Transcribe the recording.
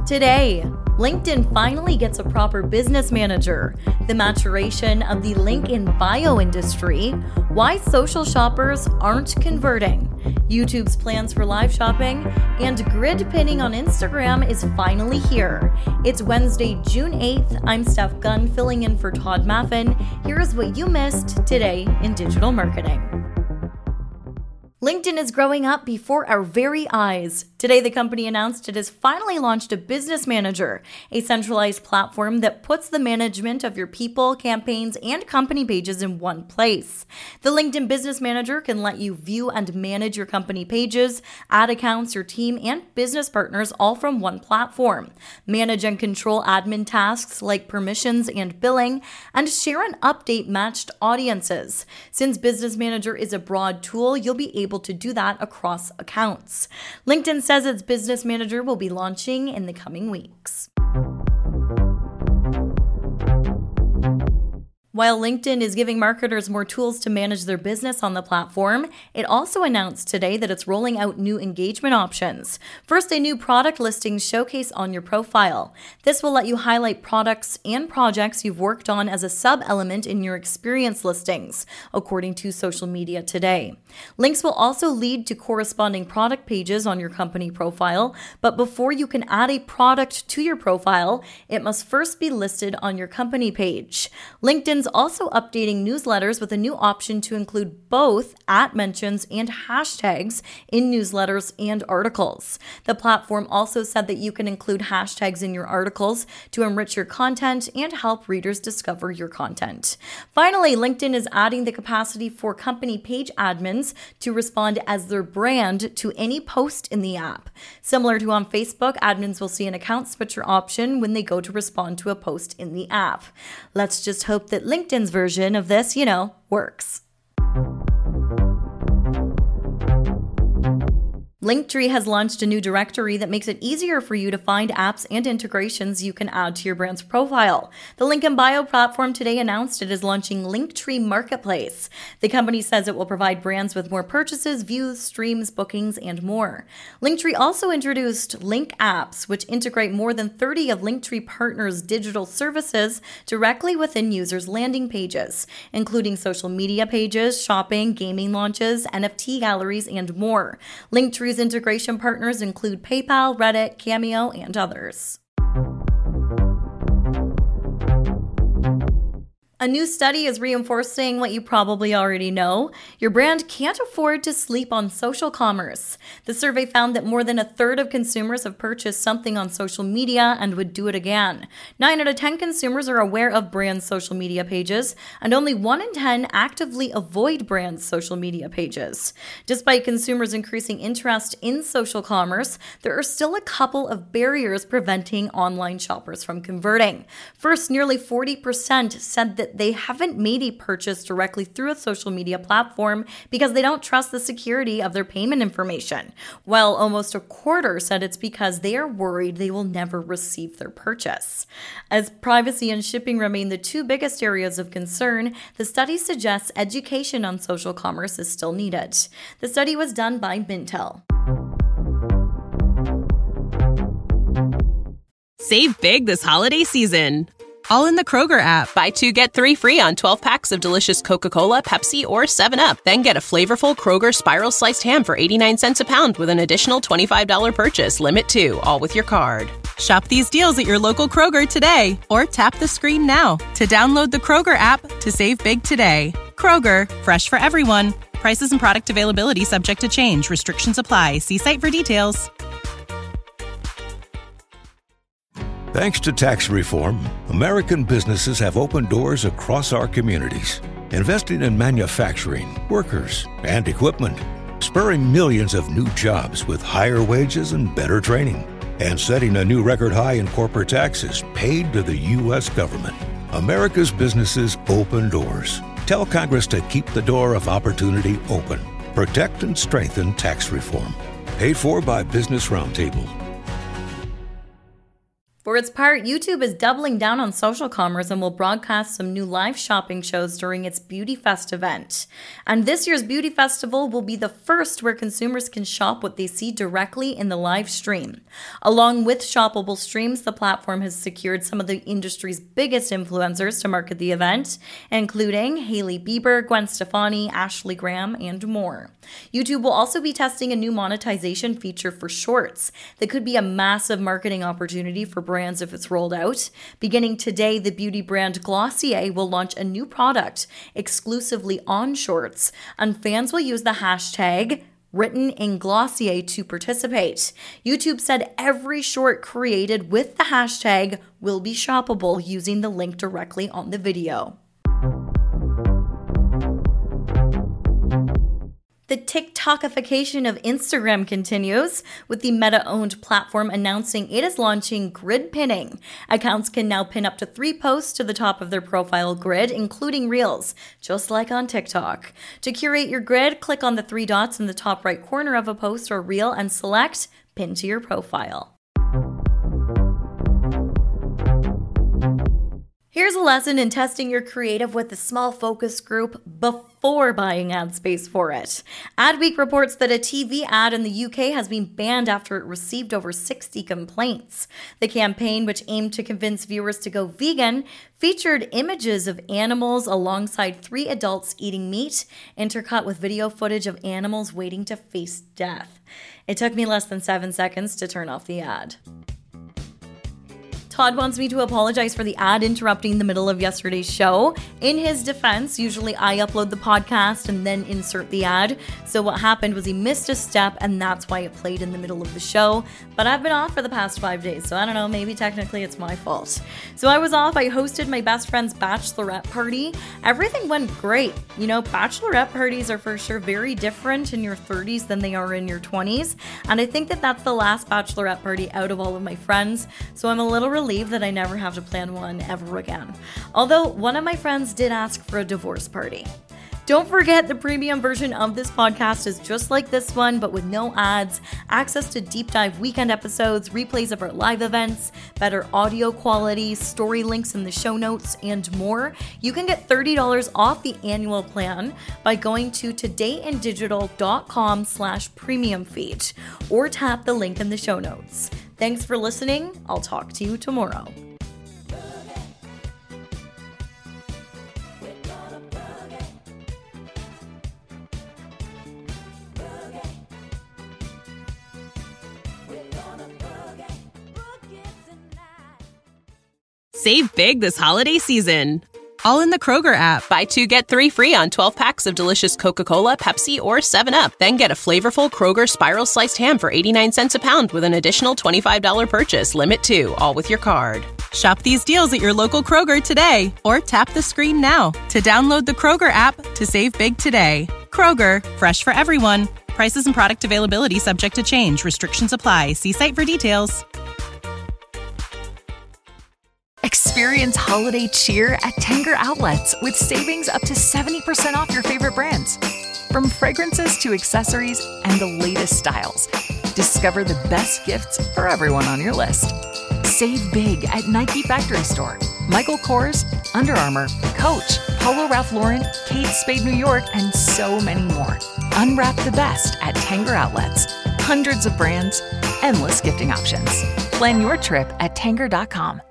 Today, LinkedIn finally gets a proper business manager, the maturation of the link in bio industry, why social shoppers aren't converting, YouTube's plans for live shopping, and grid pinning on Instagram is finally here. It's Wednesday, June 8th. I'm Steph Gunn filling in for Todd Maffin. Here's what you missed today in digital marketing. LinkedIn is growing up before our very eyes. Today, the company announced it has finally launched a business manager, a centralized platform that puts the management of your people, campaigns, and company pages in one place. The LinkedIn Business Manager can let you view and manage your company pages, ad accounts, your team, and business partners all from one platform. Manage and control admin tasks like permissions and billing, and share and update matched audiences. Since Business Manager is a broad tool, you'll be able to do that across accounts. LinkedIn says its Business Manager will be launching in the coming weeks. While LinkedIn is giving marketers more tools to manage their business on the platform, it also announced today that it's rolling out new engagement options. First, a new product listings showcase on your profile. This will let you highlight products and projects you've worked on as a sub-element in your experience listings, according to Social Media Today. Links will also lead to corresponding product pages on your company profile, but before you can add a product to your profile, it must first be listed on your company page. LinkedIn's also updating newsletters with a new option to include both @mentions and hashtags in newsletters and articles. The platform also said that you can include hashtags in your articles to enrich your content and help readers discover your content. Finally, LinkedIn is adding the capacity for company page admins to respond as their brand to any post in the app. Similar to on Facebook, admins will see an account switcher option when they go to respond to a post in the app. Let's just hope that LinkedIn's version of this, works. Linktree has launched a new directory that makes it easier for you to find apps and integrations you can add to your brand's profile. The Link in Bio platform today announced it is launching Linktree Marketplace. The company says it will provide brands with more purchases, views, streams, bookings, and more. Linktree also introduced Link Apps, which integrate more than 30 of Linktree partners' digital services directly within users' landing pages, including social media pages, shopping, gaming launches, NFT galleries, and more. Linktree's integration partners include PayPal, Reddit, Cameo, and others. A new study is reinforcing what you probably already know. Your brand can't afford to sleep on social commerce. The survey found that more than a third of consumers have purchased something on social media and would do it again. 9 out of 10 consumers are aware of brands' social media pages, and only 1 in 10 actively avoid brands' social media pages. Despite consumers' increasing interest in social commerce, there are still a couple of barriers preventing online shoppers from converting. First, nearly 40% said that they haven't made a purchase directly through a social media platform because they don't trust the security of their payment information, while almost a quarter said it's because they are worried they will never receive their purchase. As privacy and shipping remain the two biggest areas of concern, the study suggests education on social commerce is still needed. The study was done by Mintel. Save big this holiday season. All in the Kroger app. Buy 2, get 3 free on 12 packs of delicious Coca-Cola, Pepsi, or 7-Up. Then get a flavorful Kroger Spiral Sliced Ham for 89 cents a pound with an additional $25 purchase. Limit 2, all with your card. Shop these deals at your local Kroger today, or tap the screen now to download the Kroger app to save big today. Kroger, fresh for everyone. Prices and product availability subject to change. Restrictions apply. See site for details. Thanks to tax reform, American businesses have opened doors across our communities, investing in manufacturing, workers, and equipment, spurring millions of new jobs with higher wages and better training, and setting a new record high in corporate taxes paid to the U.S. government. America's businesses open doors. Tell Congress to keep the door of opportunity open. Protect and strengthen tax reform. Paid for by Business Roundtable. For its part, YouTube is doubling down on social commerce and will broadcast some new live shopping shows during its Beauty Fest event. And this year's Beauty Festival will be the first where consumers can shop what they see directly in the live stream. Along with shoppable streams, the platform has secured some of the industry's biggest influencers to market the event, including Hailey Bieber, Gwen Stefani, Ashley Graham, and more. YouTube will also be testing a new monetization feature for Shorts that could be a massive marketing opportunity for brands if it's rolled out. Beginning today, the beauty brand Glossier will launch a new product exclusively on Shorts, and fans will use the hashtag written in Glossier to participate. YouTube said every short created with the hashtag will be shoppable using the link directly on the video. The TikTokification of Instagram continues, with the Meta-owned platform announcing it is launching grid pinning. Accounts can now pin up to 3 posts to the top of their profile grid, including Reels, just like on TikTok. To curate your grid, click on the 3 dots in the top right corner of a post or reel and select Pin to your profile. Here's a lesson in testing your creative with a small focus group before buying ad space for it. Adweek reports that a TV ad in the UK has been banned after it received over 60 complaints. The campaign, which aimed to convince viewers to go vegan, featured images of animals alongside 3 adults eating meat, intercut with video footage of animals waiting to face death. It took me less than 7 seconds to turn off the ad. Todd wants me to apologize for the ad interrupting the middle of yesterday's show. In his defense, usually I upload the podcast and then insert the ad. So what happened was he missed a step and that's why it played in the middle of the show. But I've been off for the past 5 days, so I don't know, maybe technically it's my fault. So I was off, I hosted my best friend's bachelorette party. Everything went great. You know, bachelorette parties are for sure very different in your 30s than they are in your 20s. And I think that that's the last bachelorette party out of all of my friends. So I'm a little relieved that I never have to plan one ever again. Although one of my friends did ask for a divorce party. Don't forget, the premium version of this podcast is just like this one, but with no ads, access to deep dive weekend episodes, replays of our live events, better audio quality, story links in the show notes, and more. You can get $30 off the annual plan by going to todayindigital.com/premium feed or tap the link in the show notes. Thanks for listening. I'll talk to you tomorrow. Save big this holiday season. All in the Kroger app. Buy 2, get 3 free on 12 packs of delicious Coca-Cola, Pepsi, or 7-Up. Then get a flavorful Kroger Spiral Sliced Ham for 89 cents a pound with an additional $25 purchase. Limit 2, all with your card. Shop these deals at your local Kroger today, or tap the screen now to download the Kroger app to save big today. Kroger, fresh for everyone. Prices and product availability subject to change. Restrictions apply. See site for details. Experience holiday cheer at Tanger Outlets with savings up to 70% off your favorite brands. From fragrances to accessories and the latest styles, discover the best gifts for everyone on your list. Save big at Nike Factory Store, Michael Kors, Under Armour, Coach, Polo Ralph Lauren, Kate Spade New York, and so many more. Unwrap the best at Tanger Outlets. Hundreds of brands, endless gifting options. Plan your trip at Tanger.com.